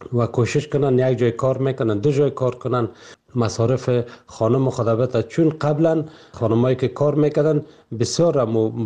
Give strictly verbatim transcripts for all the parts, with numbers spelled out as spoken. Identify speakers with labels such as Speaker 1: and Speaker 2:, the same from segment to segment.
Speaker 1: و کوشش کنن یک جای کار میکنن، دو جای کار کنن، مصارف خانم خدابت. چون قبلا خانمایی که کار میکردن بسیار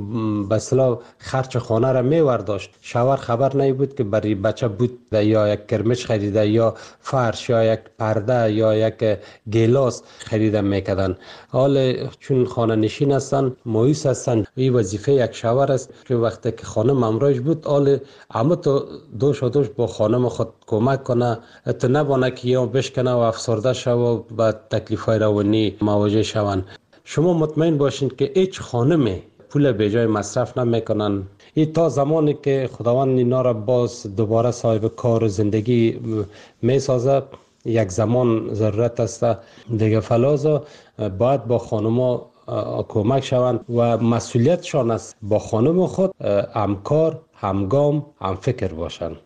Speaker 1: به اصطلاح خرچ خانه را میورداشت. شوهر خبر نمی بود که برای بچه بود یا یک کرمچ خریده یا فرش یا یک پرده یا یک گیلاس خریده میکردن. حال چون خانه نشین هستن، مایوس هستن، این وظیفه یک شوهر است که وقتی که خانم امراج بود، حال همه تو دوش و دوش با خانم خود کمک کنه، تو نبانه که یا بشکنه و افسرده شو و با تکلیفای روانی مواجه شوند. شما مطمئن باشین که هیچ خانمی پول به جای مصرف نمیکنن. این تا زمانی که خداوند اینا را باز دوباره صاحب کار و زندگی میسازه، یک زمان ضرورت است دیگه. فلازا باید با خانما کمک شوند و مسئولیتشان است با خانم خود همکار، همگام، هم فکر باشند.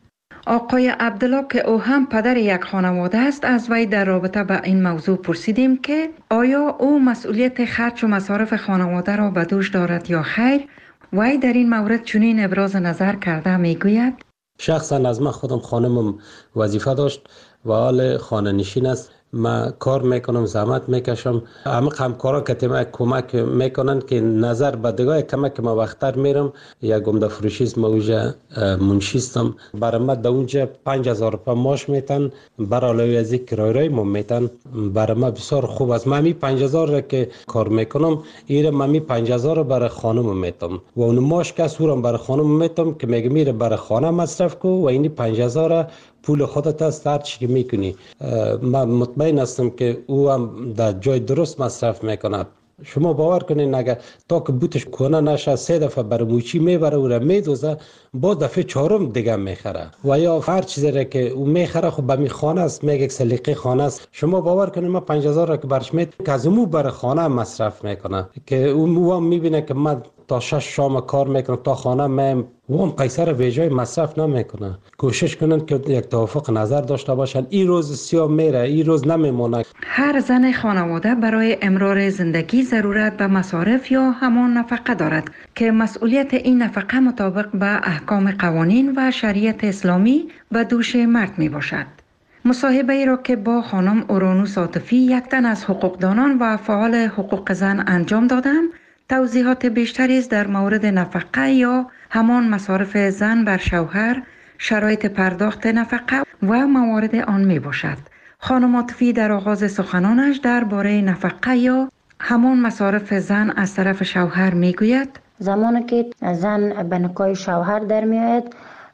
Speaker 2: آقای عبدالله که او هم پدر یک خانواده است، از وی در رابطه با این موضوع پرسیدیم که آیا او مسئولیت خرج و مصارف خانواده را به دوش دارد یا خیر. وی در این مورد چنین ابراز نظر کرده میگوید:
Speaker 1: شخصا از من خودم خانمم وظیفه داشت و حال خانه نشین است. من کار میکنم، زحمت میکشم. همه همکارا که تیمه کمک میکنن که نظر به دگاه کمک ما وقتر میرم. یک گمده فروشیست ما اونجا منشیستم. برای من در اونجا پنج هزار روپا ماش میتن، برای علاوه از این کرایه رای ما میتن. برای من بسیار خوب است. من می پنج هزار را که کار میکنم، ایره من می پنج هزار برای خانم میتم و اون ماش که سورم برای خانم میتم که میگه میره برای خانه مصرف کو و این پنج هزار پول خودت است، هر چی که میکنی. من مطمئن هستم که او هم در جای درست مصرف میکند. شما باور کنین اگر تا که بوتش کنه نشه سه دفعه برای موچی میبره و را میدوزه، با دفعه چهارم دیگه میخره و یا هر چیزی را که او میخره خب به می خانه است، میگه یک سلیقه خانه است. شما باور کنین ما پنج هزار را که برش میت که از مو برای خانه مصرف میکنه که او هم میبینه که من تا شش شام کار میکنم تا خانه میم و هم پیسه را به جای مصرف نمیکنه. کوشش کنن که یک توافق نظر داشته باشن. این روز سیاه میره، این روز نمیمونه.
Speaker 2: هر زن خانواده برای امرار زندگی ضرورت به مصارف یا همان نفقه دارد که مسئولیت این نفقه مطابق به احکام قوانین و شریعت اسلامی به دوش مرد می باشد. مصاحبه ای را که با خانم اورانوس عاطفی، یک تن از حقوقدانان و فعال حقوق زن انجام دادم، توضیحات بیشتری است در مورد نفقه یا همان مصارف زن بر شوهر، شرایط پرداخت نفقه و موارد آن می باشد. خانم عاطفی در آغاز سخنانش درباره نفقه یا همان مصارف زن از طرف شوهر می گوید:
Speaker 3: زمانی که زن به نکای شوهر در می آید،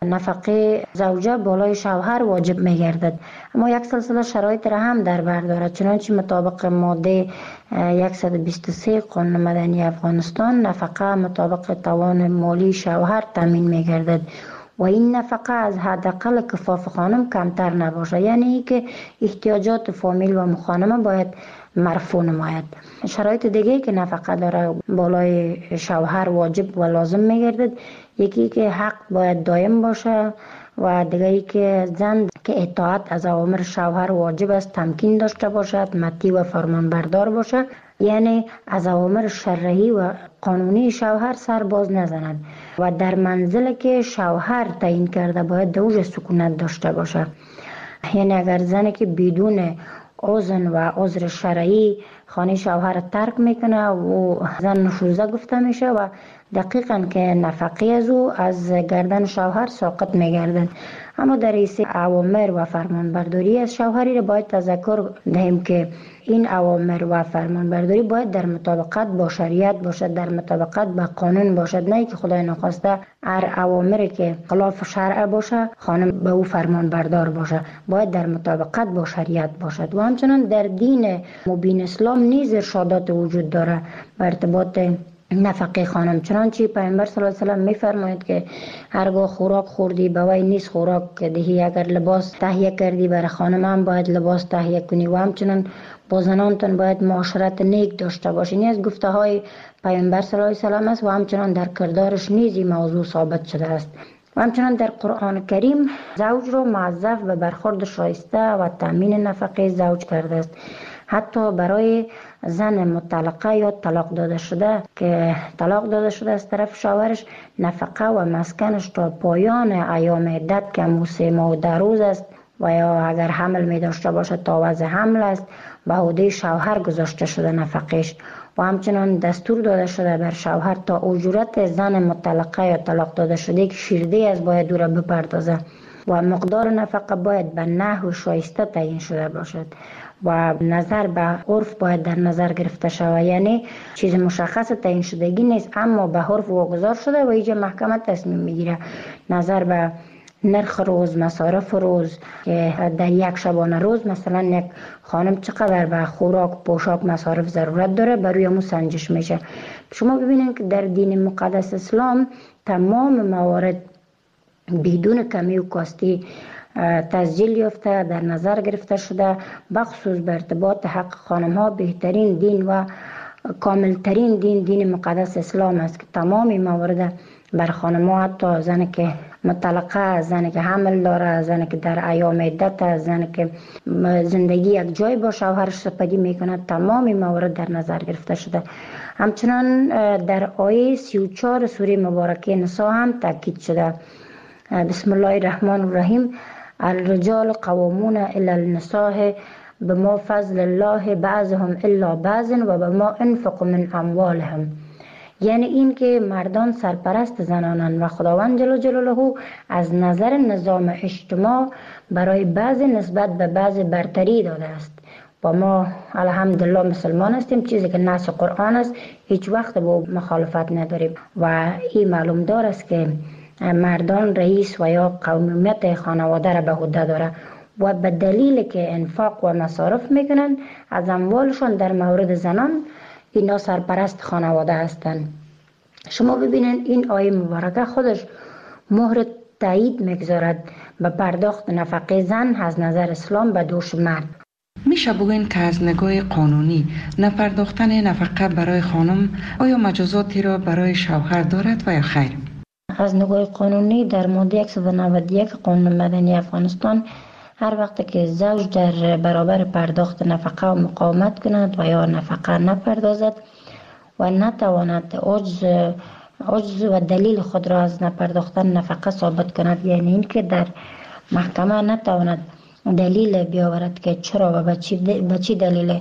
Speaker 3: نفقه زوجه بالای شوهر واجب می گردد. اما یک سلسله شرایط را هم در بر دارد. چنانچه مطابق ماده صد و بیست و سه قانون مدنی افغانستان، نفقه مطابق توان مالی شوهر تامین می گردد و این نفقه از حداقل کفاف خانم کمتر نباشه، یعنی که احتیاجات فامیل و خانم باید مرفوع نماید. شرایط دیگه که نفقه داره بالای شوهر واجب و لازم میگردد، یکی که حق باید دائم باشه و دیگه که زن که اطاعت از اوامر شوهر واجب است تمکین داشته باشد، مطیع و فرمان بردار باشه، یعنی از اوامر شرعی و قانونی شوهر سر باز نزند و در منزل که شوهر تعیین کرده باید دوج سکونت داشته باشه. یعنی اگر زنی که بدون اذن و عذر شرعی خانه شوهر ترک میکنه و زن نشوزه گفته میشه و دقیقاً که نفقه از او از گردن شوهر ساقط میگردن. اما در ایسه اوامر و فرمانبرداری از شوهری را باید تذکر دهیم که این اوامر و فرمانبرداری باید در مطابقت با شریعت باشد، در مطابقت با قانون باشد، نه که خدای نخواسته هر اوامری که خلاف شرع باشه خانم به او فرمانبردار باشه. باید در مطابقت با شریعت باشد. و همچنان در دین مبین اسلام نیز ارشادات وجود داره بر ارتباط نفقه خانم. چنانچه پیامبر صلی الله علیه و سلم میفرماید که هرگاه خوراک خوردی به وی نیست خوراک دهی، اگر لباس تهیه کردی برای خانم هم باید لباس تهیه کنی و همچنان با زنانتون باید معاشرت نیک داشته باشین. از گفته های پیامبر صلی الله علیه و سلم است و همچنان در کردارش نیز این موضوع ثابت شده است. و همچنان در قرآن کریم زوج را موظف به برخورد شایسته و تامین نفقه زوج کرده است. حتی برای زن مطلقه یا طلاق داده شده که طلاق داده شده از طرف شوهرش، نفقه و مسکنش تا پایان ایام عدت که سه ماه و ده روز است و یا اگر حمل می داشته باشد تا وضع حمل است به عهده شوهر گذاشته شده نفقش. و همچنان دستور داده شده بر شوهر تا اجورت زن مطلقه یا طلاق داده شده که شیرده از باید او را بپردازه و مقدار نفقه باید به نحو شایسته تعیین شده باشد و نظر به عرف باید در نظر گرفته شود. یعنی چیز مشخص تعیین شدگی نیست، اما به عرف واگذار شده و اینجا محکمه تصمیم میگیره نظر به نرخ روز، مصارف روز که در یک شبانه روز مثلا یک خانم چقدر به خوراک، پوشاک، مصارف ضرورت داره بر روی امو سنجش میشه. شما ببینید که در دین مقدس اسلام تمام موارد بدون کمی و کاستی تسجیل یافته در نظر گرفته شده، بخصوص به ارتباط حق خانم ها بهترین دین و کاملترین دین دین مقدس اسلام است که تمام موارد بر خانم ها، حتی زن که مطلقه، زن که حمل داره، زن که در ایام عدت، زن که زندگی یک جای با شوهرش سپری میکنه، تمام موارد در نظر گرفته شده. همچنان در آیه سی و چهار سوره مبارکه نساء هم تاکید شده. بسم الله الرحمن الرحیم: الرجال قوامون الی النساء بما فضل الله بعضهم الا بعض و بما انفق من اموالهم. یعنی این که مردان سرپرست زنانند و خداوند جل جلاله از نظر نظام اجتماع برای بعض نسبت به بعض برتری داده است. و ما الحمدلله مسلمان هستیم، چیزی که نص قرآن است هیچ وقت با مخالفت نداریم و این معلوم دار است که مردان رئیس و یا قومیت خانواده را به عهده داره و به دلیل که انفاق و مصارف میکنن از اموالشون در مورد زنان اینا سرپرست خانواده هستند. شما ببینید این آیه مبارکه خودش مهر تایید میگذارد به پرداخت نفقه زن از نظر اسلام به دوش مرد.
Speaker 2: میشه بگوین که از نگاه قانونی نپرداختن نفقه برای خانم آیا مجازاتی را برای شوهر دارد و یا خیر؟
Speaker 3: از نگاه قانونی در ماده صد و نود و یک قانون مدنی افغانستان هر وقت که زوج در برابر پرداخت نفقه و مقاومت کند و یا نفقه نپردازد و نتواند عجز عجز و دلیل خود را از نپرداختن نفقه ثابت کند، یعنی این که در محکمه نتواند دلیل بیاورد که چرا و به چی دلیل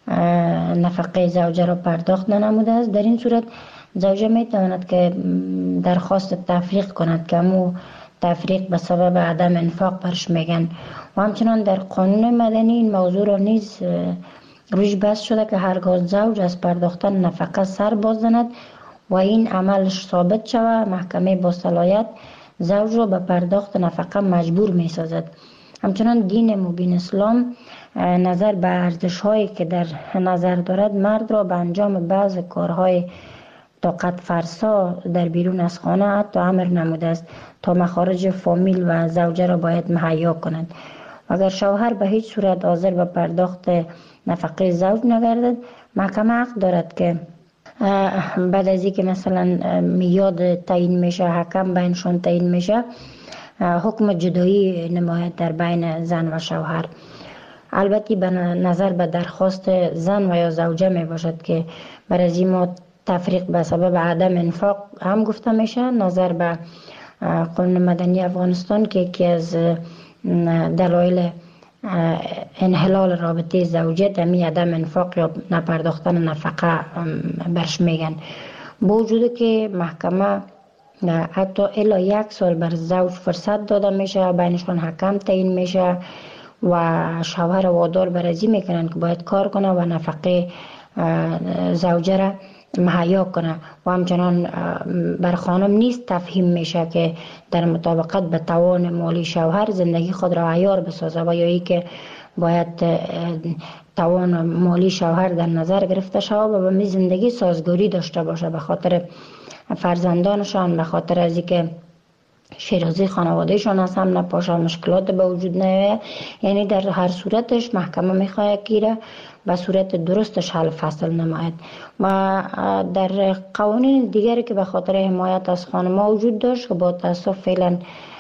Speaker 3: نفقه زوجه را پرداخت ننموده است، در این صورت زوجه می تواند که درخواست تفریق کند که امو تفریق به سبب عدم انفاق برش میگن. و همچنان در قانون مدنی این موضوع را نیز روش بحث شده که هرگاه زوج از پرداختن نفقه سر باز زند و این عملش ثابت شود، محکمه با صلاحیت زوج را به پرداخت نفقه مجبور می سازد. همچنان دین مبین اسلام نظر به ارزش هایی که در نظر دارد مرد را به انجام بعض کارهای طاقت فرسا در بیرون از خانه حتی امر نموده است تا مخارج فامیل و زوجه را باید مهیا کنند. اگر شوهر به هیچ صورت حاضر به پرداخت نفقه زوج نگردد، محکمه حق دارد که بعد از اینکه مثلا میاد تعیین میشه، حکم بینشان تعیین میشه، حکم جدایی نماید در بین زن و شوهر. البته به نظر به درخواست زن و یا زوجه می باشد که بر از این ما تفریق به سبب عدم انفاق هم گفته میشه. نظر به قانون مدنی افغانستان که یکی از دلایل انحلال رابطه زوجیت همی عدم انفاق یا نپرداختن نفقه برش میگن. با وجود که محکمه حتی الا یک سال بر زوج فرصت داده میشه، بینشون حکم تعیین میشه و شوهر وادار برازی میکنن که باید کار کنه و نفقه زوجه را مهیا کنه و همچنان بر خانم نیست تفهیم میشه که در مطابقت به توان مالی شوهر زندگی خود را عیار بسازه و یا ای که باید توان مالی شوهر در نظر گرفته شود و به می زندگی سازگاری داشته باشه به خاطر فرزندانشان، به خاطر از اینکه شیرازی خانوادهشان از هم نپاشه، مشکلات به وجود نیاید. یعنی در هر صورتش محکمه میخواد که به صورت درستش حل فصل نماید. و در قوانین دیگری که به خاطر حمایت از خانم‌ها وجود داشت که با تاسف فعلا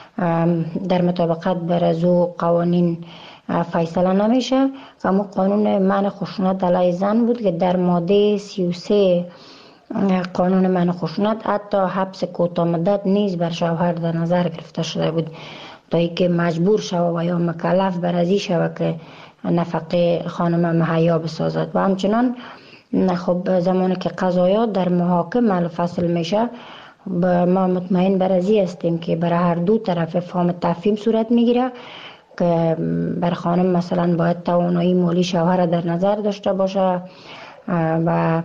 Speaker 3: در مطابقت بر از او قوانین فیصله نمیشه، اما قانون منع خشونت علیه زن بود که در ماده سی و سه قانون منع خشونت حتی حبس کوتاه مدت نیز بر شوهر در نظر گرفته شده بود تا اینکه مجبور شود و یا مکلف برازی شود که نفقه خانم مهیا بسازد. و همچنان خب زمانی که قضایات در محاکم فصل میشه، ما مطمئن برازی هستیم که برای هر دو طرف فهم تفهیم صورت میگیره که بر خانم مثلا باید توانایی مالی شوهر در نظر داشته باشه و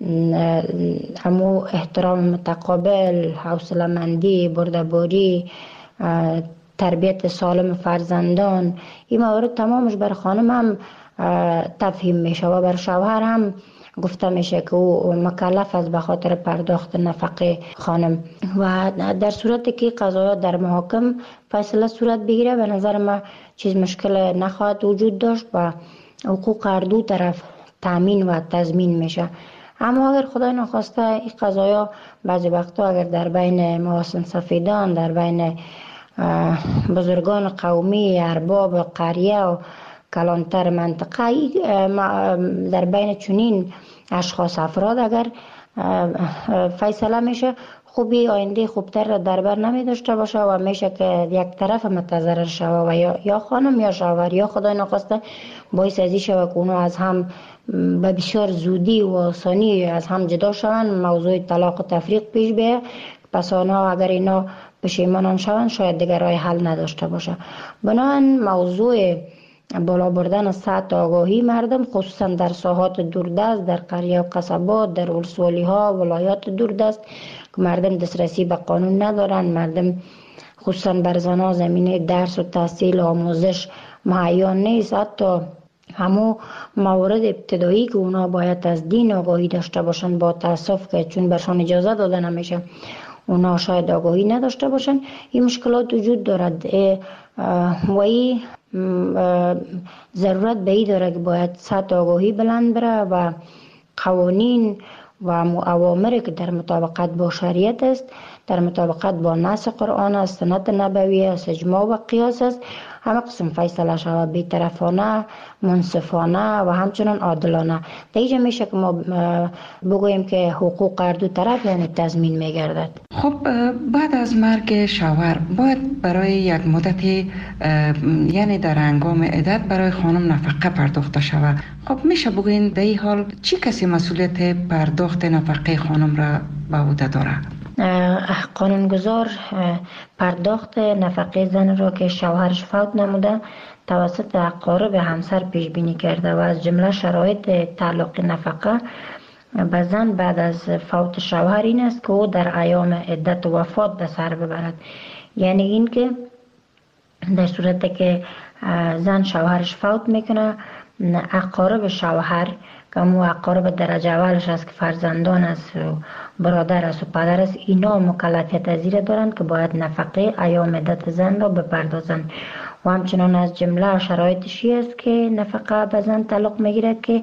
Speaker 3: همو احترام متقابل، حوصله مندی، بردباری، تربیت سالم فرزندان، این موارد تمامش بر خانم هم تفهیم میشه و بر شوهر هم گفته میشه که او مکلف است به خاطر پرداخت نفقه خانم. و در صورتی که قضایات در محاکم فیصله صورت بگیره، به نظر من چیز مشکل نخواهد وجود داشت و حقوق هر دو طرف تامین و تضمین میشه. اما اگر خدای نخواسته این قضایا بعضی وقتا اگر در بین محاسن سفیدان، در بین بزرگان قومی، ارباب قریه و کلانتر منطقه، در بین چنین اشخاص افراد اگر فیصله میشه، خوبی آینده خوبتر را در بر نمی داشته باشه و میشه که یک طرف متضرر شوه و یا, یا خانم یا شوهر یا خدای نخواسته باعث ازی شوه که اونو از هم به بسیار زودی و آسانی از هم جدا شوند، موضوع طلاق و تفریق پیش بیه. پس آنها اگر اینا پشیمان شوند شاید دیگر راه حل نداشته باشه. بنابراین موضوع بالا بردن سطح آگاهی مردم، خصوصا در ساحات دوردست، در قریه و قصبات، در ولسوالی ها، ولایات دوردست که مردم دسترسی به قانون ندارن، مردم خصوصا بر زنها زمینه درس و تحصیل و آموزش مهیا نیست. حتی همو موارد ابتدایی که اونا باید از دین آگاهی داشته باشن، با تاسف که چون برشان اجازه داده نمیشه اونا شاید آگاهی نداشته باشن، این مشکلات وجود دارد. و این ضرورت به این داره که باید سطح آگاهی بلند بره و قوانین و اوامری که در مطابقت با شریعت است، در مطابقت با نص قرآن است، سنت نبوی است، اجماع و قیاس است، همه قسم فیصله شود، بی‌طرفانه، منصفانه و همچنان عادلانه. دیگه میشه که ما بگوییم که حقوق هر دو طرف یعنی تضمین میگردد.
Speaker 2: خب بعد از مرگ شوهر باید برای یک مدتی یعنی در هنگام عدت برای خانم نفقه پرداخته شود. خب میشه بگوین در این حال چی کسی مسئولیت پرداخت نفقه خانم را به عهده داره؟
Speaker 3: قانونگذار پرداخت نفقه زن را که شوهرش فوت نموده توسط اقارب همسر پیش بینی کرده و از جمله شرایط تعلق نفقه به زن بعد از فوت شوهر این است که او در ایام عدت و وفات به سر ببرد. یعنی این که در صورتی که زن شوهرش فوت میکنه، اقارب شوهر که مو اقارب درجه اولش است که فرزندان است و برادر است و پدر است، اینا مکلفیت از زیر دارند که باید نفقه ایام عدت زن را بپردازند. و همچنان از جمله شرایطشی است که نفقه به زن تعلق میگیرد که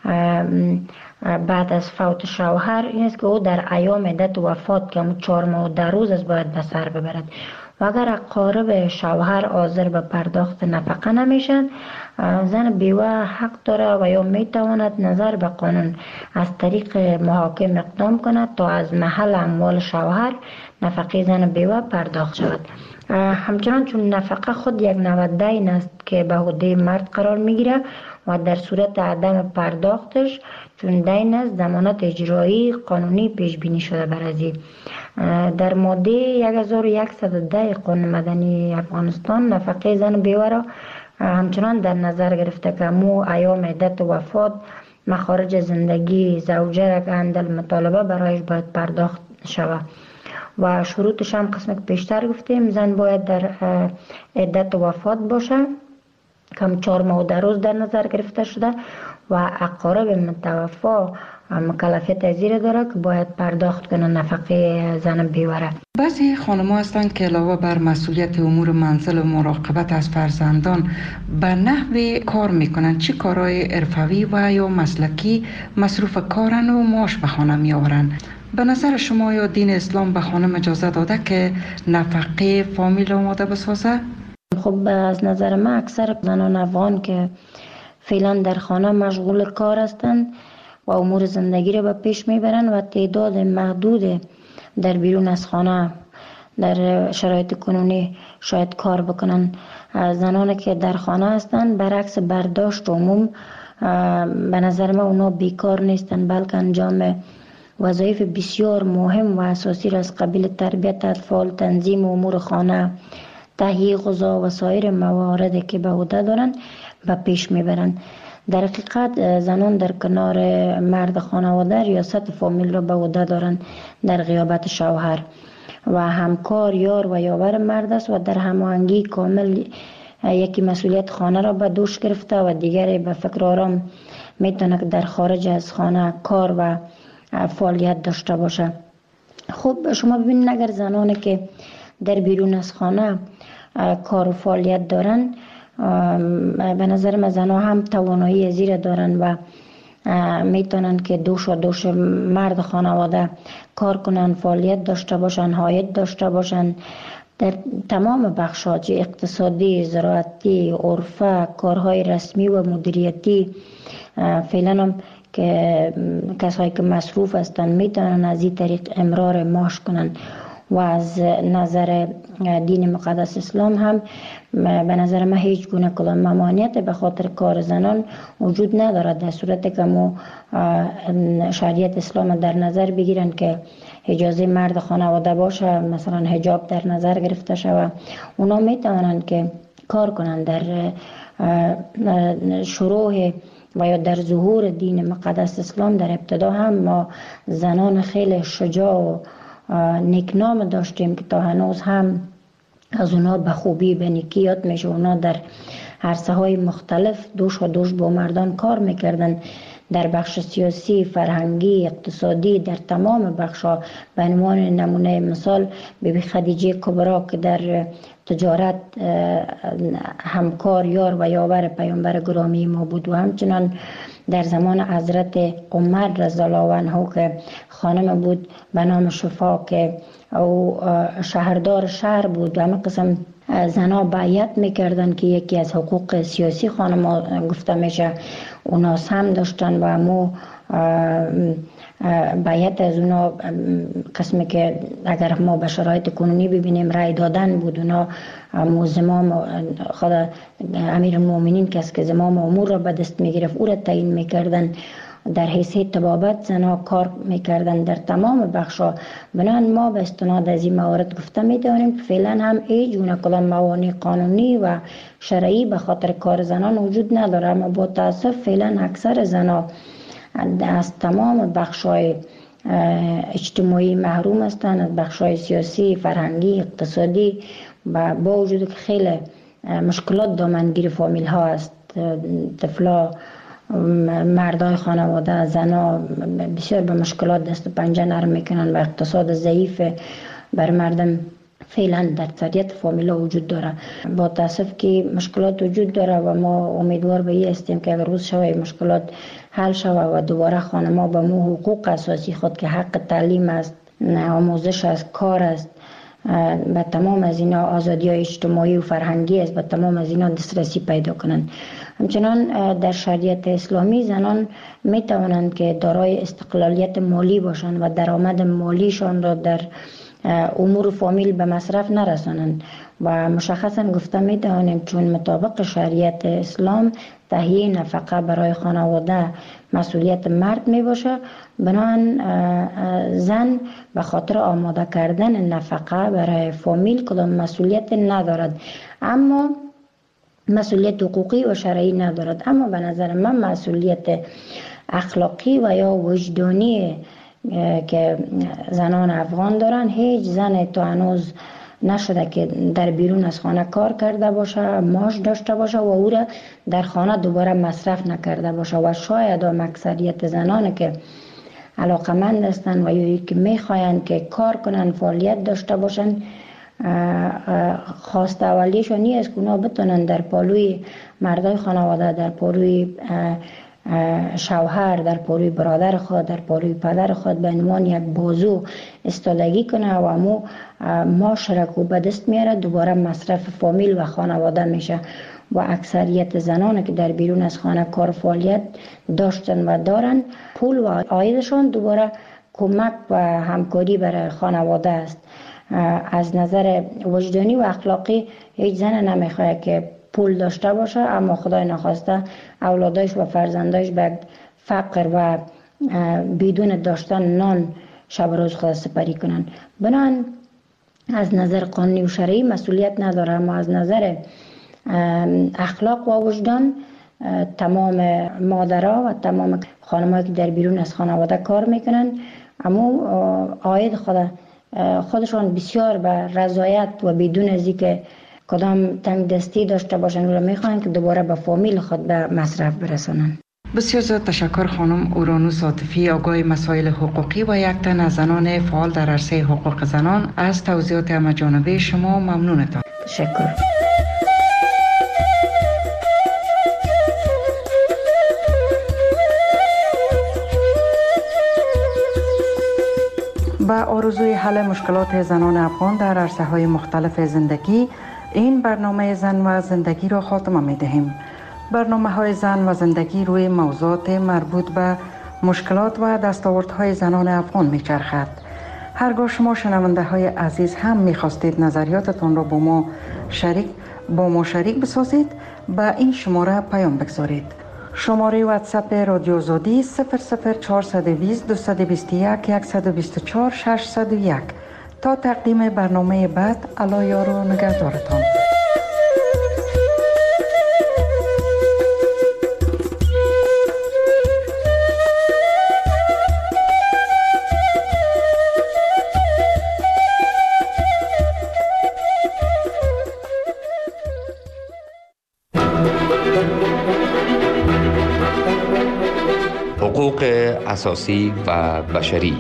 Speaker 3: بعد از فوت شوهر این است که او در ایام عدت و وفات که همون چهار ماه و ده روز است باید به سر ببرد. و اگر اقارب شوهر حاضر به پرداخت نفقه نمیشن، زن بیوه حق داره و یا میتواند نظر به قانون از طریق محاکم اقدام کند تا از محل اموال شوهر نفقه زن بیوه پرداخت شود. همچنان چون نفقه خود یک نوع دین است که به عهده مرد قرار میگیره و در صورت عدم پرداختش چون دین است ضمانت اجرایی قانونی پیش بینی شده برازی. در ماده یک هزار و صد و ده قانون مدنی افغانستان نفقه زن بیوه را همچنان در نظر گرفته که مو ایام عدت و وفات مخارج زندگی زوجه را که اندل مطالبه برایش باید پرداخت شود و شروطش هم قسم که پیشتر گفتیم زن باید در عدت و وفات باشه کم چهار ماه و ده روز در نظر گرفته شده و اقارب متوفا مکلفیت از زیر داره که باید پرداخت کنه نفقه زن بیوره.
Speaker 2: بعضی خانم‌ها هستند که علاوه بر مسئولیت امور منزل و مراقبت از فرزندان به نحو کار میکنن، چه کارهای حرفوی و یا مسلکی مصروف کارن و معاش به خانه میآورن. به نظر شما یا دین اسلام به خانم اجازه داده که نفقه فامیل آماده بسازه؟
Speaker 3: خب از نظر من اکثر زنان افغان که فعلا در خانه مشغول کار هستند و امور زندگی را به پیش میبرند و تعداد محدود در بیرون از خانه در شرایط کنونی شاید کار بکنن. زنانی که در خانه هستند برعکس برداشت عموم به نظر من اونا بیکار نیستن، بلکه انجام وظایف بسیار مهم و اساسی را از قبیل تربیت اطفال، تنظیم امور خانه، تهیه غذا و سایر مواردی که به عهده دارند به پیش میبرند. در حقیقت زنان در کنار مرد خانواده ریاست فامیل را به عهده دارند در غیابت شوهر و همکار، یار و یاور مرد است و در هماهنگی کامل یکی مسئولیت خانه را به دوش گرفته و دیگری به فکر آرام میتونه در خارج از خانه کار و فعالیت داشته باشه. خب شما ببینید اگر زنانی که در بیرون از خانه کار و فعالیت دارن، به نظر من زنها هم توانایی زیر دارن و میتونن که دوش و دوش مرد خانواده کار کنن، فعالیت داشته باشن، عاید داشته باشن در تمام بخش‌ها، چه اقتصادی، زراعتی، عرفه، کارهای رسمی و مدیریتی. فعلا هم که کسایی که مصروف هستند میتونن از این طریق امرار معاش کنن و از نظر دین مقدس اسلام هم به نظر من هیچ گونه کدام ممانعت به خاطر کار زنان وجود ندارد، در صورتی که ما شریعت اسلام در نظر بگیرن که اجازه مرد خانواده باشه، مثلا حجاب در نظر گرفته شود، اونا میتونن که کار کنن. در شروع و یا در ظهور دین مقدس اسلام در ابتدا هم ما زنان خیلی شجاع و نیکنام داشتیم که تا هنوز هم از اونا به خوبی به نیکی یاد میشه. اونا در عرصه های مختلف دوش و دوش با مردان کار میکردن، در بخش سیاسی، فرهنگی، اقتصادی، در تمام بخش ها. به عنوان نمونه مثال بیبی خدیجه کبرا که در تجارت همکار، یار و یاور پیامبر گرامی ما بود و همچنان در زمان حضرت عمر رضی الله عنه که خانم بود به نام شفا که او شهردار شهر بود و همه قسم زنها بیعت میکردن که یکی از حقوق سیاسی خانم گفته میشه اوناس هم داشتن و همو بیعت از اونا قسمی که اگر ما به شرایط کنونی ببینیم رای دادن بود. اونا زمام خود امیر المؤمنین کس که زمام امور را به دست میگرفت او را تعیین میکردن، در حیثیت طبابت زنها کار میکردن در تمام بخشا. بنابراین ما به استناد از این موارد گفته میتونیم که فعلا هم هیچ گونه کدام موانع قانونی و شرعی به خاطر کار زنان وجود نداره، اما با تاسف فعلا اکثر زنها از تمام بخشای اجتماعی محروم هستند، از بخشای سیاسی، فرهنگی، اقتصادی، و با وجود که خیلی مشکلات دامنگیر فامیل ها است. طفلا، مردای خانواده، زنا بسیار به مشکلات دست و پنجه نرم میکنن و اقتصاد ضعیف بر مردم فعلا در اکثریت فامیلا وجود داره. با تاسف که مشکلات وجود داره و ما امیدوار به این هستیم که اگر روز شوه مشکلات حل شوه و دوباره خانما به مو حقوق اساسی خود که حق تعلیم است، آموزش است، کار است، به تمام از اینا آزادی های اجتماعی و فرهنگی است، به تمام از اینا دسترسی پیدا کنند. همچنان در شریعت اسلامی زنان می توانند که دارای استقلالیت مالی باشند و درآمد مالیشان را در امور فامیل به مصرف نرسانند و مشخصا گفته می توانیم چون مطابق شریعت اسلام تهیه نفقه برای خانواده مسئولیت مرد می باشه، بنابراین زن به خاطر آماده کردن نفقه برای فامیل کدام مسئولیت ندارد، اما مسئولیت حقوقی و شرعی ندارد. اما به نظر من مسئولیت اخلاقی و یا وجدانی که زنان افغان دارن، هیچ زن تا هنوز نشده که در بیرون از خانه کار کرده باشه، معاش داشته باشه و او را در خانه دوباره مصرف نکرده باشه. و شاید هم اکثریت زنان که علاقمند هستند و یا که میخواین که کار کنن، فعالیت داشته باشن، خواست اولیشون نیست که اونا بتونن در پالوی مردای خانواده، در پالوی شوهر، در پالوی برادر خود، در پالوی پدر خود به عنوان یک بازو استادگی کنه و امو معاش را که به دست میاره دوباره مصرف فامیل و خانواده میشه. و اکثریت زنان که در بیرون از خانه کار فعالیت داشتن و دارن، پول و عایدشان دوباره کمک و همکاری برای خانواده است. از نظر وجدانی و اخلاقی هیچ زن نمیخواد که پول داشته باشه اما خدای نخواسته اولادش و فرزندش به فقر و بدون داشتن نان شب روز خود سپری کنن. بنان از نظر قانونی و شرعی مسئولیت نداره، اما از نظر اخلاق و وجدان تمام مادرها و تمام خانم‌ها که در بیرون از خانواده کار میکنن اما عاید خود خودشان بسیار به رضایت و بدون از اینکه کدام تنگ دستی داشته باشن و میخوان که دوباره به فامیل خود به مصرف برسونن.
Speaker 2: بسیار زیاد تشکر خانم اورانوس عاطفی، آگاه مسائل حقوقی و یک تن از زنان فعال در عرصه حقوق زنان، از توضیحات همه‌جانبه شما ممنونتان.
Speaker 3: تشکر.
Speaker 2: با آرزوی حل مشکلات زنان افغان در عرصه‌های مختلف زندگی، این برنامه زن و زندگی را خاتمه می‌دهیم. برنامه‌های زن و زندگی روی موضوعات مربوط به مشکلات و دستاوردهای زنان افغان می‌چرخد. هرگاه شما شنونده‌های عزیز هم می‌خواستید نظریاتتان را با ما شریک با ما شریک بسازید، با این شماره پیام بگذارید. شماره واتساپ رادیو زودی صفر صفر چهارصد و بیست دویست و بیست و یک صد و بیست و چهار ششصد و یک. تا تقدیم برنامه بعد، الله یار و نگهدارتان.
Speaker 4: حقوق اساسی و بشری.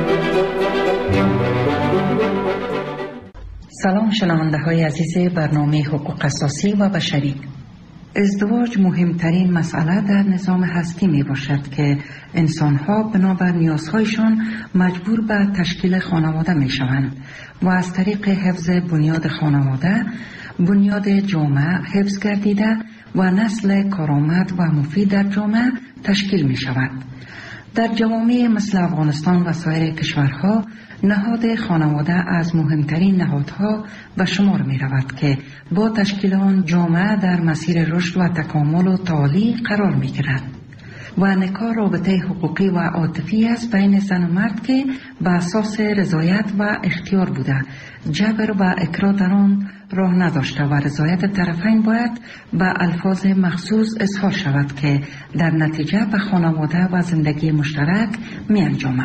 Speaker 2: سلام شنونده های عزیز برنامه حقوق اساسی و بشری. ازدواج مهمترین مسئله در نظام هستی می باشد که انسان ها بنابر نیازهایشان مجبور به تشکیل خانواده می شوند و از طریق حفظ بنیاد خانواده بنیاد جامعه حفظ گردیده و نسل کارآمد و مفید در جامعه تشکیل می شود. در جوامع مثل افغانستان و سایر کشورها نهاد خانواده از مهمترین نهادها به شمار می رود که با تشکیل آن جامعه در مسیر رشد و تکامل و تعالی قرار می گیرد و نکاح رابطه حقوقی و عاطفی است بین زن و مرد که به اساس رضایت و اختیار بوده، جبر و اکراه در آن راه نداشته و رضایت طرفین باید به الفاظ مخصوص اظهار شود که در نتیجه به خانواده و زندگی مشترک می انجامد.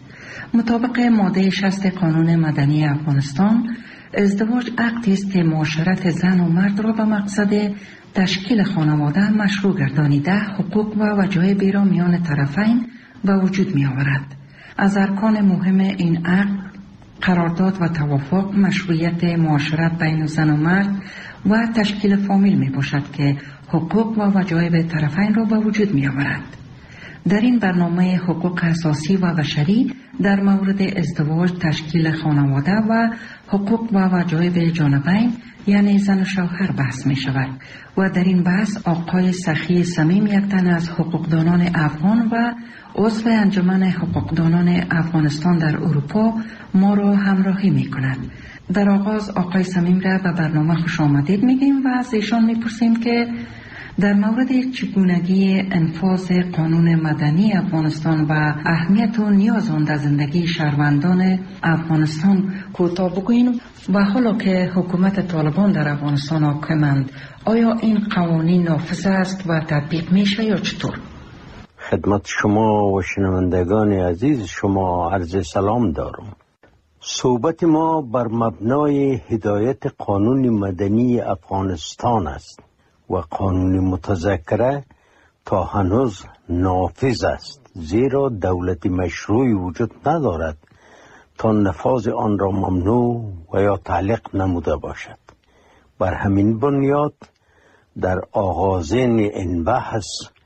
Speaker 2: مطابق ماده شصت قانون مدنی افغانستان، ازدواج عقدی است که معاشرت زن و مرد را به مقصد تشکیل خانواده مشروع گردانیده حقوق و وجایبی را میان طرفین به وجود می آورد. از ارکان مهم این عقد قرارداد و توافق، مشروعیت معاشرت بین زن و مرد و تشکیل فامیل می باشد که حقوق و وجایب طرفین را به وجود می آورد. در این برنامه حقوق اساسی و بشری در مورد ازدواج، تشکیل خانواده و حقوق و وجایب جانبین یعنی زن و شوهر بحث می شود و در این بحث آقای سخی صمیم، یک تن از حقوقدانان افغان و عضو انجمن حقوقدانان افغانستان در اروپا ما را همراهی می کند. در آغاز آقای صمیم را به برنامه خوش آمدید میگیم و از ایشان میپرسیم که در مورد چگونگی انفاذ قانون مدنی افغانستان و اهمیت و نیاز آن در زندگی شهروندان افغانستان کوتاه بگوییم و حالا که حکومت طالبان در افغانستان حاکمند، آیا این قوانین نافذ است و تطبیق میشه یا چطور؟
Speaker 5: خدمت شما و شنوندگان عزیز شما عرض سلام دارم. صحبت ما بر مبنای هدایت قانون مدنی افغانستان است و قانون متذکره تا هنوز نافذ است، زیرا دولت مشروعی وجود ندارد تا نفاذ آن را ممنوع و یا تعلیق نموده باشد. بر همین بنیاد در آغازین این بحث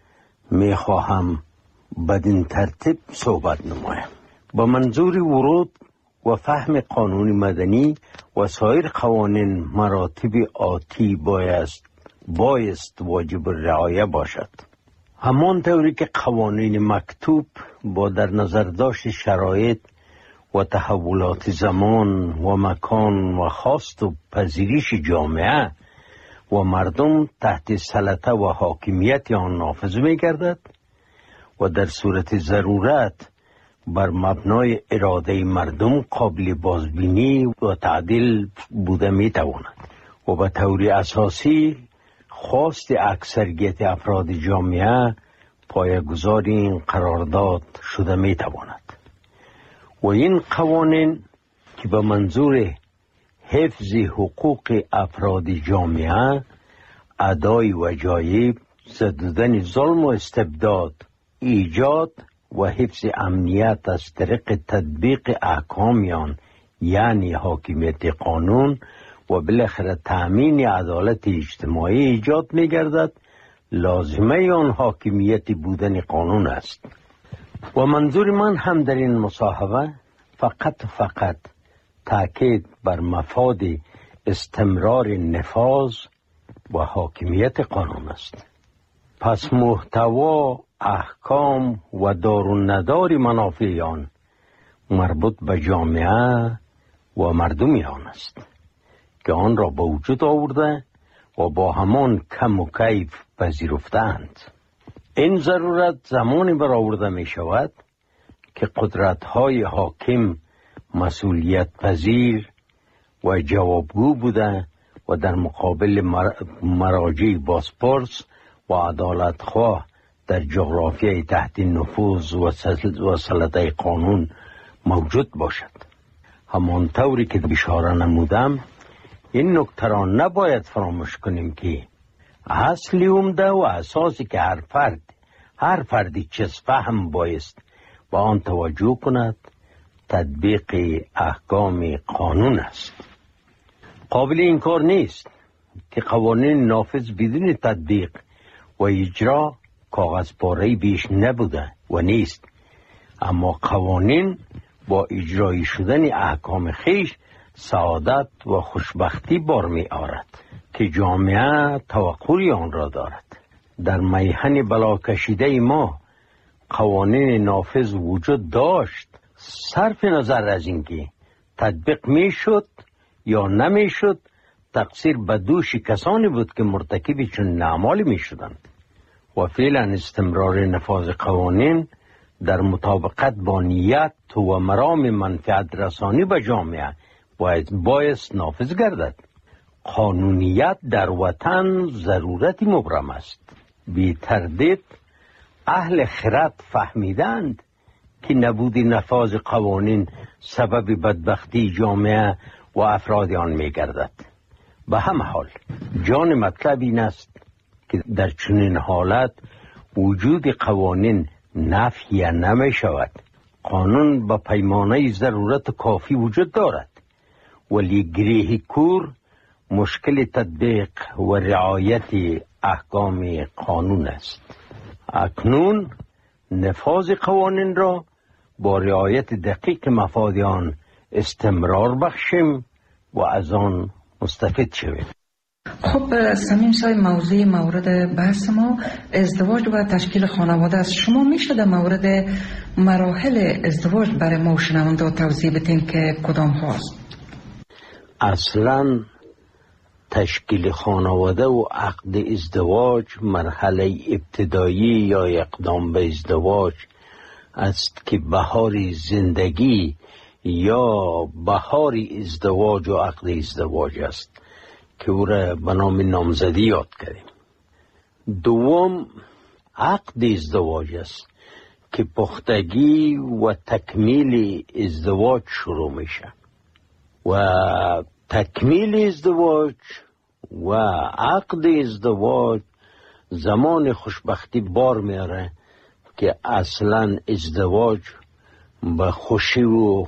Speaker 5: می خواهم بدین ترتیب صحبت نمایم. با منظور ورود و فهم قانون مدنی و سایر قوانین مراتب آتی بایست بایست واجب رعایه باشد. همان طوری که قوانین مکتوب با در نظر داشت شرایط و تحولات زمان و مکان و خواست و پذیرش جامعه و مردم تحت سلطه و حاکمیت آن نافذ می گردد و در صورت ضرورت بر مبنای اراده مردم قابل بازبینی و تعدیل بوده می تواند و به طور اساسی خواست اکثریت افراد جامعه پایه‌گذار این قرارداد شده می تواند و این قوانین که به منظور حفظ حقوق افراد جامعه، ادای وجایب، زدودن ظلم و استبداد، ایجاد و حفظ امنیت از طریق تطبیق احکامیان یعنی حاکمیت قانون و بالاخره تأمین عدالت اجتماعی ایجاد می گردد، لازمه آن حاکمیت بودن قانون است. و منظور من هم در این مصاحبه فقط فقط تاکید بر مفاد استمرار نفاذ و حاکمیت قانون است. پس محتوا، احکام و دار و ندار منافع آن مربوط به جامعه و مردم آن است که آن را به وجود آورده و با همان کم و کیف پذیرفتند. این ضرورت زمانی برآورده می شود که قدرت‌های حاکم مسئولیت پذیر و جوابگو بوده و در مقابل مراجع بازپرس و عدالتخواه در جغرافیای تحت نفوذ و سلطه قانون موجود باشد. همانطوری که اشاره نمودم، این نکته را نباید فراموش کنیم که اصلی عمده و اساسی که هر فرد هر فردی چیز فهم بایست با آن توجه کند تطبیق احکام قانون است. قابل انکار نیست که قوانین نافذ بدون تطبیق و اجرا کاغذ پاره بیش نبوده و نیست، اما قوانین با اجرایی شدن احکام خیش سعادت و خوشبختی بار می آورد که جامعه توقعی آن را دارد. در میهن بلا کشیده ما قوانین نافذ وجود داشت، صرف نظر از اینکه تطبیق می شد یا نمی شد، تقصیر به دوش کسانی بود که مرتکب چون اعمالی می شدند و فعلا استمرار نفاذ قوانین در مطابقت با نیت و مرام منفعت رسانی به جامعه باید بایست نافذ گردد. قانونیت در وطن ضرورتی مبرم است. بی تردید اهل خرد فهمیدند که نبود نفاذ قوانین سبب بدبختی جامعه و افراد آن می گردد. به همه حال جان مطلب این است که در چنین حالت وجود قوانین نفی نمی شود. قانون با پیمانه ضرورت کافی وجود دارد، ولی گریه کور مشکل تطبیق و رعایت احکام قانون است. اکنون نفاذ قوانین را با رعایت دقیق مفاد آن استمرار بخشیم و از آن مستفید شویم.
Speaker 2: خب سمیم صاحب، موضوع مورد بحث ما ازدواج و تشکیل خانواده است. شما میشه در مورد مراحل ازدواج برای ما شنونده توضیح بدین که کدام هاست؟
Speaker 5: اصلا تشکیل خانواده و عقد ازدواج مرحله ابتدایی یا اقدام به ازدواج است که بهار زندگی یا بهار ازدواج و عقد ازدواج است که او را به نام نامزدی یاد کردیم. دوم عقد ازدواج است که پختگی و تکمیل ازدواج شروع میشه و تکمیل ازدواج و عقد ازدواج زمان خوشبختی بار میاره که اصلا ازدواج به خوشی و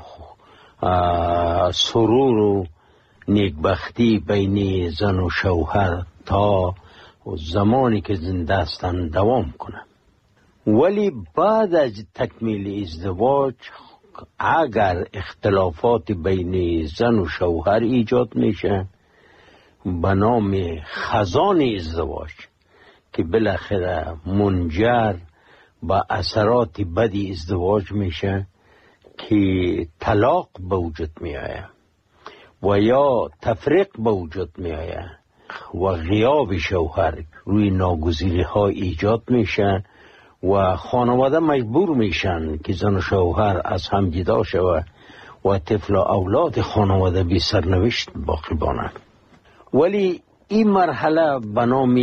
Speaker 5: سرور و نیکبختی بین زن و شوهر تا زمانی که زنده هستند دوام کنه. ولی بعد از تکمیل ازدواج اگر اختلافات بین زن و شوهر ایجاد میشه به نام خزان ازدواج که بالاخره منجر به اثرات بدی ازدواج میشه که طلاق به وجود می آید و یا تفریق به وجود می آید و غیاب شوهر روی ناگزیری ها ایجاد میشه و خانواده مجبور میشن که زن و شوهر از هم جدا شود و طفل و اولاد خانواده بی سرنوشت باقی بانند. ولی این مرحله به نام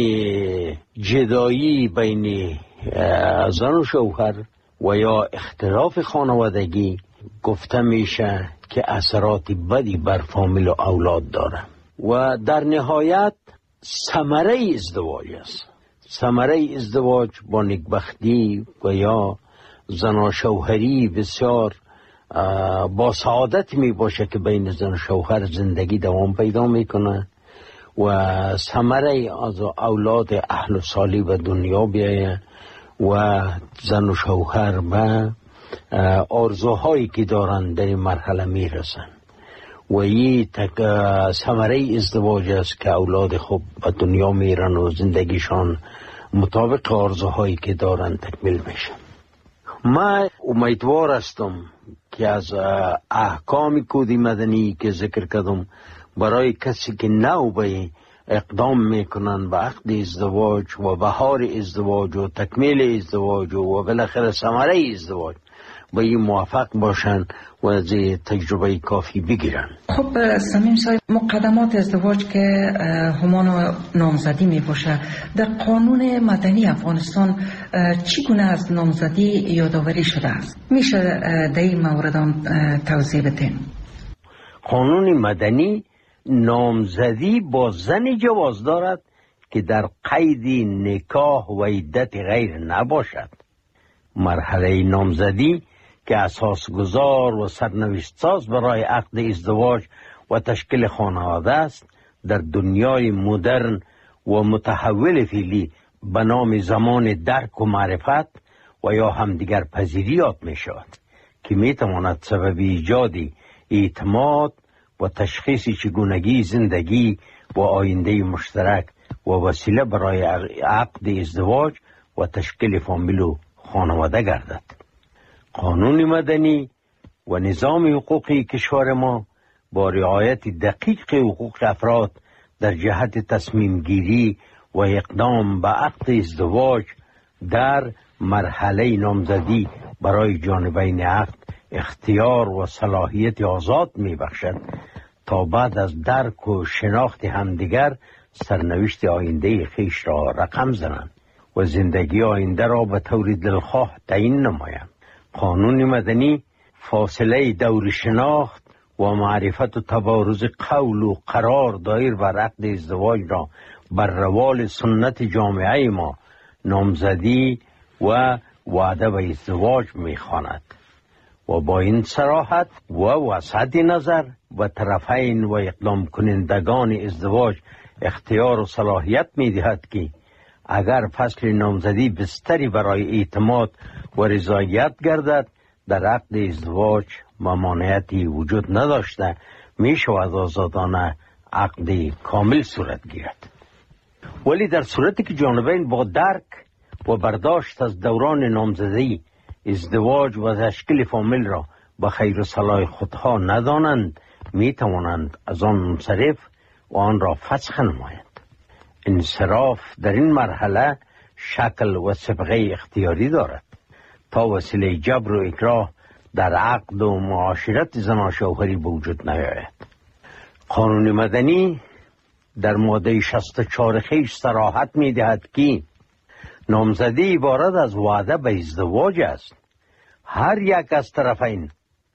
Speaker 5: جدایی بین زن و شوهر و یا اختلاف خانوادگی گفته میشه که اثرات بدی بر فامیل و اولاد داره و در نهایت ثمره ازدواج است. ثمره ازدواج با نیکبختی و یا زن و شوهری بسیار با سعادت می باشه که بین زن و شوهر زندگی دوام پیدا میکنه و ثمره از اولاد اهل و صالح به دنیا بیایه و زن و شوهر به آرزوهایی که دارن در این مرحله میرسن و این ثمره ازدواج است که اولاد خوب به دنیا میرن و زندگیشان مطابق آرزوهایی که دارن تکمیل میشه. من امیدوار هستم که از احکام کود مدنی که ذکر کردم برای کسی که نو به اقدام میکنن به عقد ازدواج و بهار ازدواج و تکمیل ازدواج و بالاخره ثمره ازدواج به این موفق باشن و از تجربه کافی بگیرن.
Speaker 2: خب صمیم صاحب، مقدمات ازدواج که همان نامزدی می باشه، در قانون مدنی افغانستان چگونه از نامزدی یادآوری شده است؟ میشه در این مورد توضیح بدین؟
Speaker 5: قانون مدنی نامزدی با زنی جواز دارد که در قید نکاح و عدت غیر نباشد. مرحله نامزدی که اساس گذار و سرنوشت ساز برای عقد ازدواج و تشکیل خانواده است، در دنیای مدرن و متحول فعلی به نام زمان درک و معرفت و یا همدیگر پذیری یاد می شود که می تواند سبب ایجاد اعتماد و تشخیص چگونگی زندگی و آینده مشترک و وسیله برای عقد ازدواج و تشکیل فامیل و خانواده گردد. قانون مدنی و نظام حقوقی کشور ما با رعایت دقیق حقوق افراد در جهت تصمیم گیری و اقدام به عقد ازدواج در مرحله نامزدی برای جانبین عقد اختیار و صلاحیت آزاد می بخشد تا بعد از درک و شناخت همدیگر سرنوشت آینده خیش را رقم زنند و زندگی آینده را به طور دلخواه تعیین نمایند. قانون مدنی فاصله دور شناخت و معرفت و تبارز قول و قرار دایر بر عقد ازدواج را بر روال سنت جامعه ما نامزدی و وعده به ازدواج می‌خواند و با این صراحت و وسعت نظر و طرفین و اقدام کنندگان ازدواج اختیار و صلاحیت می‌دهد که اگر فصل نامزدی بستری برای اعتماد و رضایت گردد، در عقد ازدواج ممانعتی وجود نداشته می شود آزادانه عقد کامل صورت گیرد. ولی در صورتی که جانبین با درک و برداشت از دوران نامزدی ازدواج و تشکیل فامیل را به خیر و صلاح خودها ندانند، می توانند از آن منصرف و آن را فسخ نمایند. انصراف در این مرحله شکل و سبقه اختیاری دارد تا وسیله جبر و اکراه در عقد و معاشرت زن و شوهری به وجود نیاید. قانون مدنی در ماده شصت و چهار خیش صراحت می دهد که نامزدی عبارت از وعده به ازدواج است. هر یک از طرفین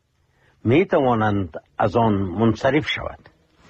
Speaker 5: می توانند از آن منصرف شود.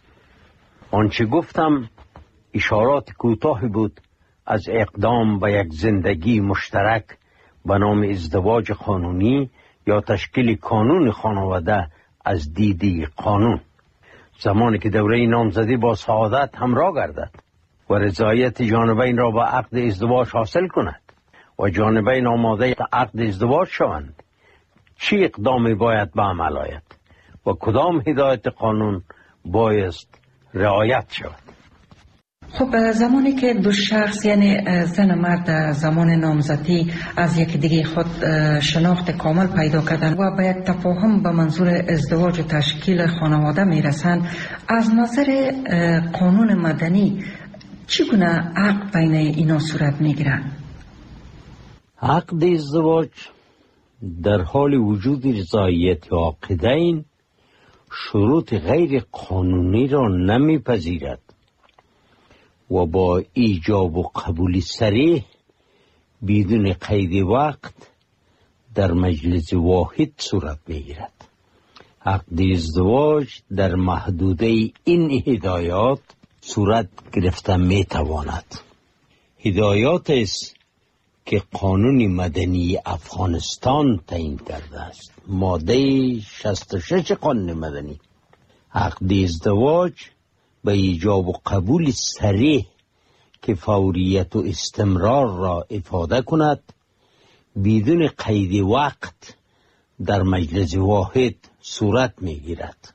Speaker 5: آنچه گفتم اشارات کوتاهی بود از اقدام به یک زندگی مشترک به نام ازدواج قانونی یا تشکیل کانون خانواده از دیدی قانون. زمانی که دوره نامزدی با سعادت همراه گردد و رضایت جانبین را با عقد ازدواج حاصل کند و جانبین آماده عقد ازدواج شوند، چی اقدامی باید به عمل آید و کدام هدایت قانون بایست رعایت شود؟
Speaker 2: خب زمانی که دو شخص یعنی زن و مرد زمان نامزدی از یک دیگه خود شناخت کامل پیدا کردن و به یک تفاهم به منظور ازدواج و تشکیل خانواده میرسند، از نظر قانون مدنی چگونه عقد بین اینا صورت میگیره؟
Speaker 5: عقد ازدواج در حال وجود رضایت عاقدین شروط غیر قانونی را نمیپذیرد و با ایجاب و قبول صریح بدون قید وقت در مجلس واحد صورت میگیرد. عقد ازدواج در محدوده این هدایات صورت گرفته میتواند. هدایات است که قانون مدنی افغانستان تعیین کرده است. ماده شصت و شش قانون مدنی عقد ازدواج به ایجاب و قبول صریح که فوریت و استمرار را افاده کند بدون قید وقت در مجلس واحد صورت میگیرد.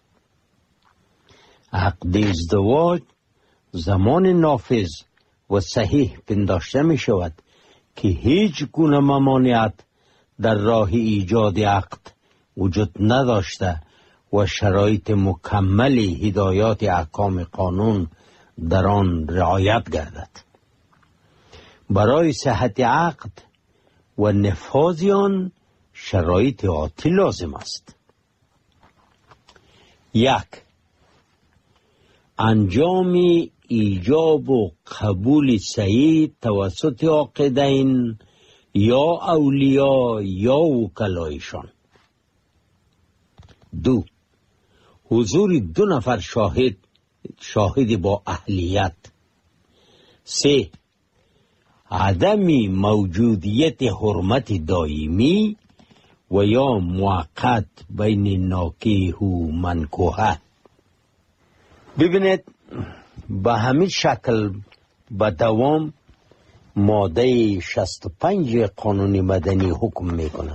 Speaker 5: عقد ازدواج زمان نافذ و صحیح پنداشته می شود که هیچ گونه ممانعت در راه ایجاد عقد وجود نداشته و شرایط مکمل هدایات احکام قانون در آن رعایت گردد. برای صحت عقد و نفاذ آن شرایط آتی لازم است. یک، انجام ایجاب و قبول صحیح توسط عاقدین یا اولیا یا وکلایشان. دو، حضور دو نفر شاهد شاهد با اهلیت. سه، عدم موجودیت حرمت دائمی و یا موقت بین ناکح و منکوحه. ببینید به همین شکل به دوام ماده شصت و پنج قانون مدنی حکم میکنه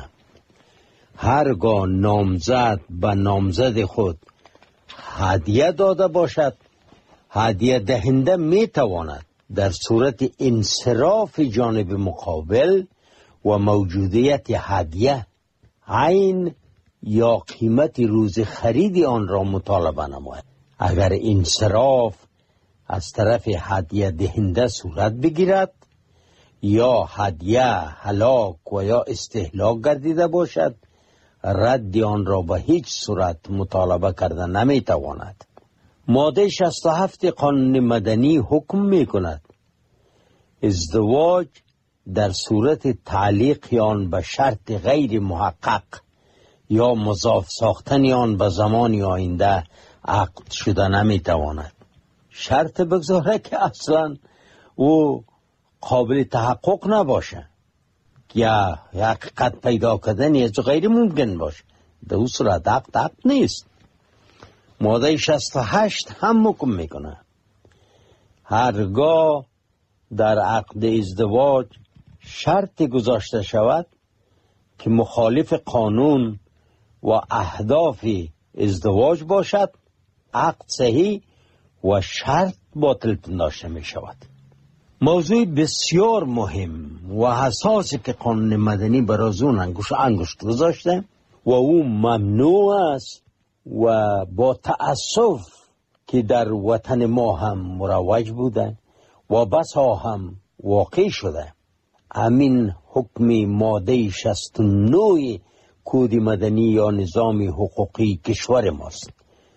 Speaker 5: هرگاه نامزد به نامزد خود هدیه داده باشد، هدیه دهنده میتواند در صورت انصراف جانب مقابل و موجودیت هدیه عین یا قیمت روز خرید آن را مطالبه نماید. اگر انصراف از طرف هدیه دهنده صورت بگیرد یا هدیه هلاک و یا استهلاک گردیده باشد، رد آن را به هیچ صورت مطالبه کرده نمیتواند. ماده شصت و هفت قانون مدنی حکم می کند ازدواج در صورت تعلیق آن به شرط غیر محقق یا مضاف ساختن آن به زمان آینده عقد شده نمیتواند. شرط بگذاره که اصلا او قابل تحقق نباشه یا حقیقت پیدا کردن از غیر ممکن باشه، در اون صورت عقد عقد نیست. ماده شصت و هشت هم حکم میکنه هرگاه در عقد ازدواج شرط گذاشته شود که مخالف قانون و اهداف ازدواج باشد، عقد صحیح و شرط باطل پنداشته می شود. موضوع بسیار مهم و حساسی که قانون مدنی برای اون انگوش انگشت گذاشته و او ممنوع است و با تأسف که در وطن ما هم مروج بوده و بسا هم واقع شده. همین حکم ماده شصت و نه کد مدنی یا نظام حقوقی کشور ماست.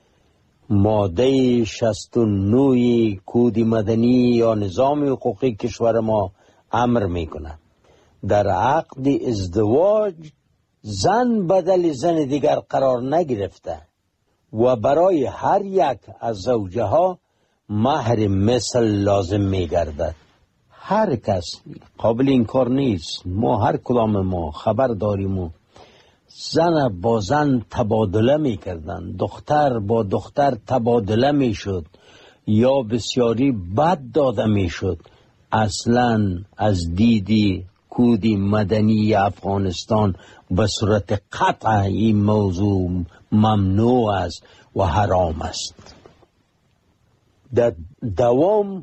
Speaker 5: ماده شصت و نه کد مدنی یا نظام حقوقی کشور ما امر میکنه در عقد ازدواج زن بدل زن دیگر قرار نگرفته و برای هر یک از زوجه ها مهر مثل لازم میگردد. هر کس قابل این کار نیست. ما هر کدام ما خبر داریم و زن با زن تبادله میکردن، دختر با دختر تبادله میشد یا بسیاری بد داده میشد. اصلا از دیدی کد مدنی افغانستان به صورت قطع این موضوع ممنوع است و حرام است. در دوام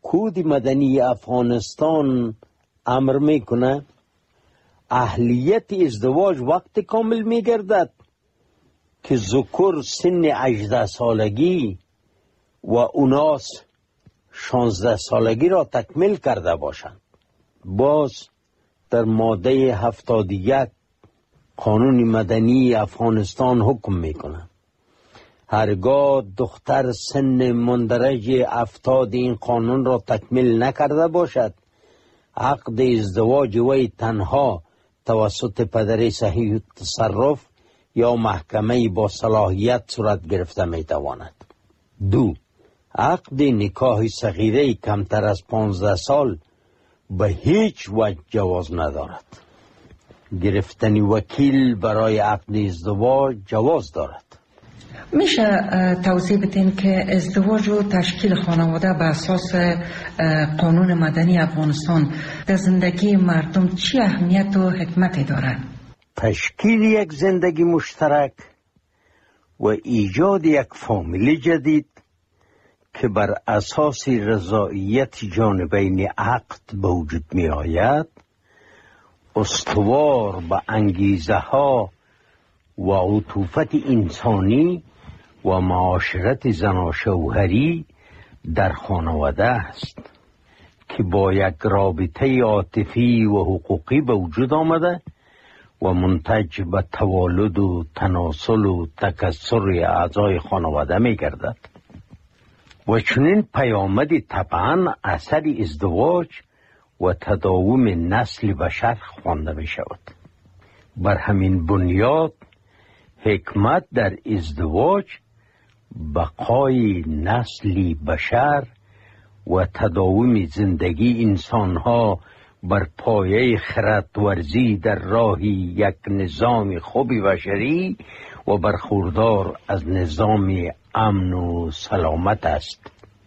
Speaker 5: کود مدنی افغانستان امر میکنه اهلیت ازدواج وقت کامل میگردد که ذکر سن هجده سالگی و اناس شانزده سالگی را تکمیل کرده باشند. باز در ماده هفتاد و یک قانون مدنی افغانستان حکم میکنه هرگاه دختر سن مندرج افتاد این قانون را تکمیل نکرده باشد عقد ازدواج وی تنها توسط پدر صحیح تصرف یا محکمه با صلاحیت صورت گرفته میتواند. دو، عقد نکاح صغیره کمتر از پانزده سال به هیچ وجه جواز ندارد. گرفتن وکیل برای عقد ازدواج جواز دارد.
Speaker 2: میشه توضیح بدین که ازدواج و تشکیل خانواده به اساس قانون مدنی افغانستان در زندگی مردم چی اهمیت و حکمتی دارد؟
Speaker 5: تشکیل یک زندگی مشترک و ایجاد یک فامیل جدید که بر اساس رضایت جانبین عقد به وجود می آید استوار به انگیزه ها و عطوفت انسانی و معاشرت زناشوهری در خانواده است که با یک رابطه عاطفی و حقوقی به وجود آمده و منتج به توالد و تناسل و تکثر اعضای خانواده می گردد و چنین پیامدی طبعا اثر ازدواج و تداوم نسل بشر خوانده می شود. بر همین بنیاد حکمت در ازدواج بقای نسل بشر و تداوم زندگی انسانها بر پایه خردورزی در راه یک نظام خوب بشری و برخوردار از نظام امن و سلامت است.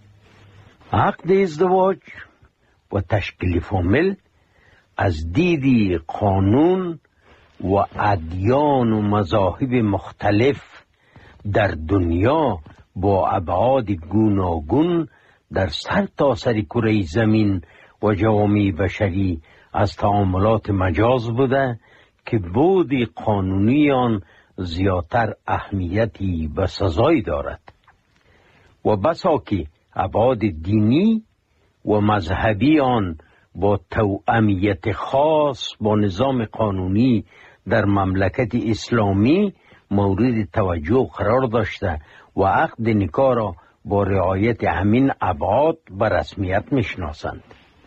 Speaker 5: عقد ازدواج و تشکیل فامیل از دید قانون و ادیان و مذاهب مختلف در دنیا با ابعاد گوناگون در سر تا سر کره زمین و جوامع بشری از تعاملات مجاز بوده که بود قانونی آن زیادتر اهمیتی و سزایی دارد و بسا که ابعاد دینی و مذهبی آن با توأمیت خاص با نظام قانونی در مملکت اسلامی مورد توجه قرار داشته و عقد نکاح را با رعایت همین ابعاد به رسمیت میشناسند.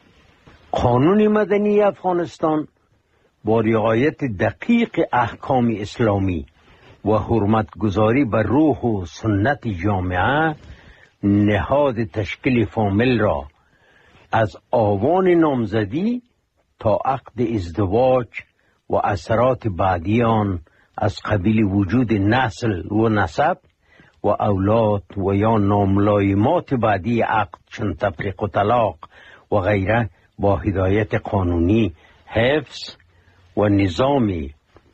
Speaker 5: قانون مدنی افغانستان با رعایت دقیق احکام اسلامی و حرمت گذاری بر روح و سنت جامعه نهاد تشکیل فامیل را از آوان نامزدی تا عقد ازدواج و اثرات بعدی آن از قبیل وجود نسل و نسب و اولاد و یا ناملایمات بعدی عقد چون تفریق و طلاق و غیره با هدایت قانونی حفظ و نظام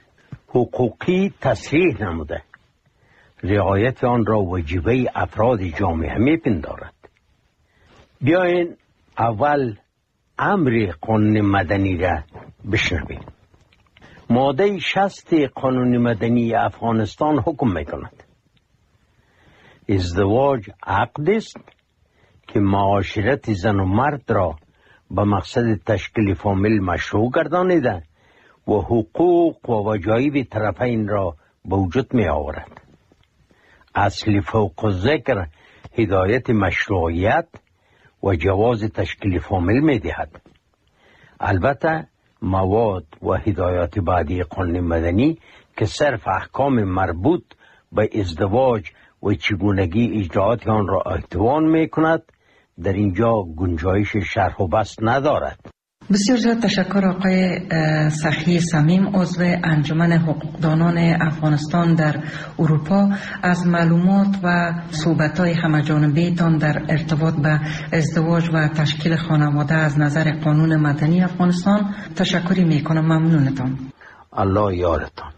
Speaker 5: حقوقی تصریح نموده رعایت آن را واجبه افراد جامعه میپندارد. بیاین اول امر قانون مدنی را بشنویم. ماده شصت قانون مدنی افغانستان حکم میکند ازدواج عقد است که معاشرت زن و مرد را به مقصد تشکیل فامیل مشروع گردانیده و حقوق و وجایب طرفین را به وجود می آورد. اصل فوق ذکر هدایت مشروعیت و جواز تشکیل فامیل می دهد. البته مواد و هدایات بعدی قانون مدنی که صرف احکام مربوط به ازدواج و چگونگی اجراعات آن را احتوان می کند در اینجا گنجایش شرح و بسط ندارد.
Speaker 2: بسیار زیاد تشکر آقای سخی صمیم، عضو انجمن حقوقدانان افغانستان در اروپا، از معلومات و صحبت‌های همه‌جانبه تان در ارتباط به ازدواج و تشکیل خانواده از نظر قانون مدنی افغانستان. تشکری میکنم. ممنونتان.
Speaker 5: الله یارتان.